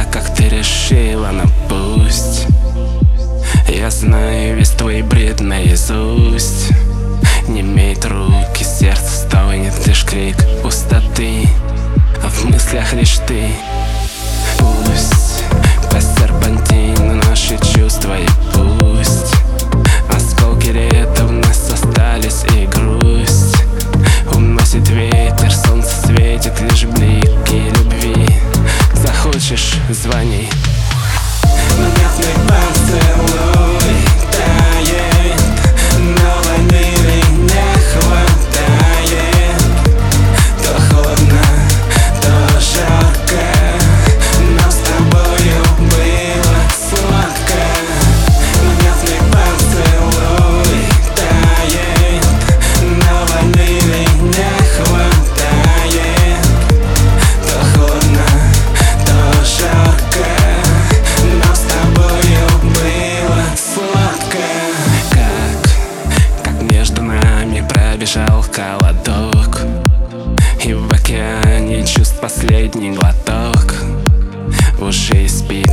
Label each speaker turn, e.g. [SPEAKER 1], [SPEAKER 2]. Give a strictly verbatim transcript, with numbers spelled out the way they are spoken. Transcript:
[SPEAKER 1] как ты решила, но пусть. Я знаю весь твой бред наизусть. Не имеет руки, сердце стонет лишь крик пустоты, а в мыслях лишь ты. Пусть по серпантину наши чувства, и пусть осколки лета в нас остались, и грусть уносит ветер, солнце светит лишь блики любви. Захочешь — звони.
[SPEAKER 2] Моментный поцелуй тает, но войны не хватает. То холодно, то жарко, но с тобою было сладко. Моментный поцелуй тает, но войны не хватает. То холодно, то жарко, но с тобою было сладко.
[SPEAKER 1] Как, как между нами пробежал холодок, и в океане чувств последний глоток. В уши спит